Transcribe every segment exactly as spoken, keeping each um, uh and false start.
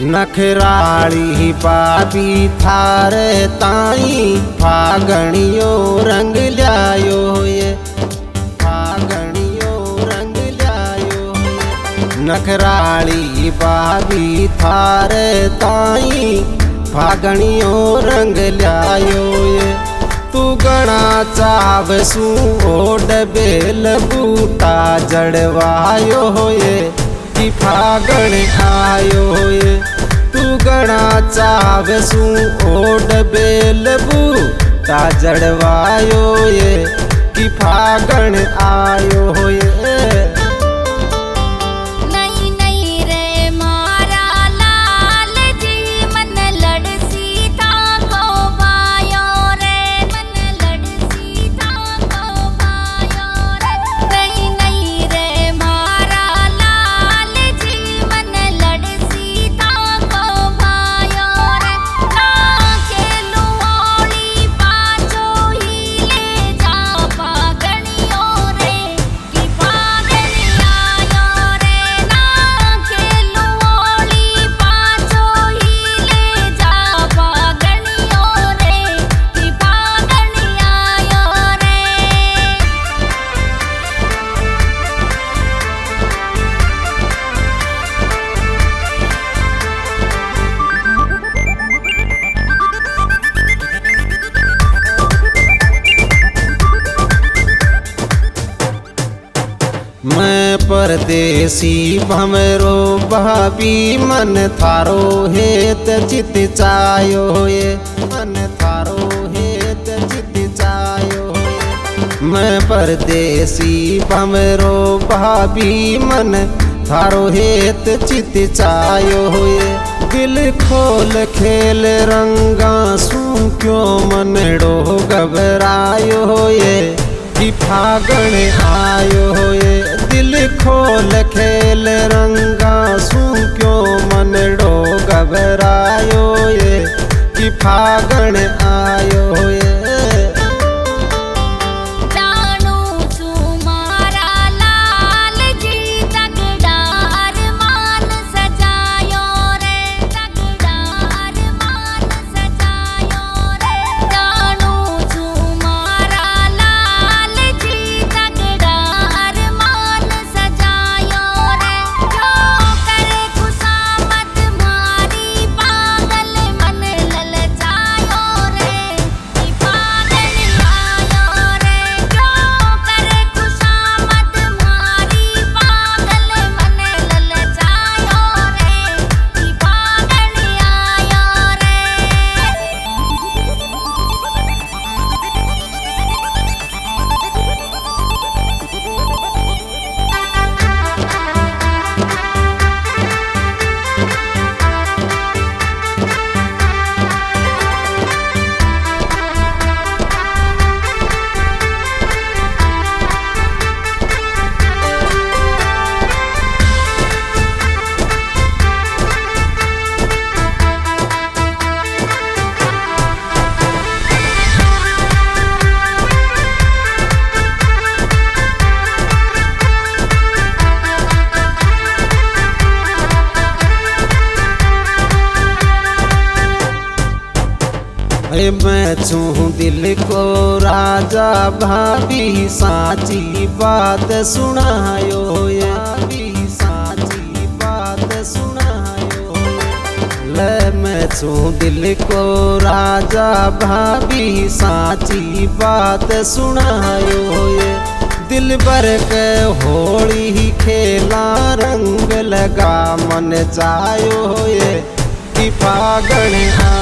नखराली पापी थारे ताई फागणियो रंग ल्यायो ये, फागणियो रंग ल्यायो ये। नखराली पापी थारे ताई फागणियो रंग ल्यायो ये। तू गणा चावसू ओड बेल बूटा जड़वायो ये कि फागण आयो ये। तू गणा चावसू ओड बेल बूटा जड़वायो ये कि फागण आयो ये। मैं परदेसी भमरो भाभी मन थारो हेत चित चायो ये, मन थारो हेत चित चायो ये। मैं परदेसी भमरो भाभी मन थारो हेत चित चायो ये। दिल खोल खेल रंगा सू क्यों मनड़ो घबरायो ये कि फागण आयो ये। दिल खोल खेल रंगा सू क्यों मनड़ो घबरायो ये कि फागण आयो ये। मैं छू दिल को राजा भाभी साची बात सुनायो ये, भाभी साची बात सुनायो ये। ले मैं छू दिल को राजा भाभी साची बात सुनायो ये। दिल भर के होली ही खेला रंग लगा मन जायो ये कि फागण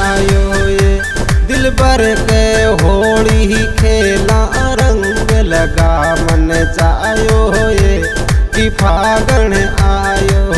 आयो ये। दिल भर के होली ही खेला रंग लगा मन जायो ये कि फागण आयो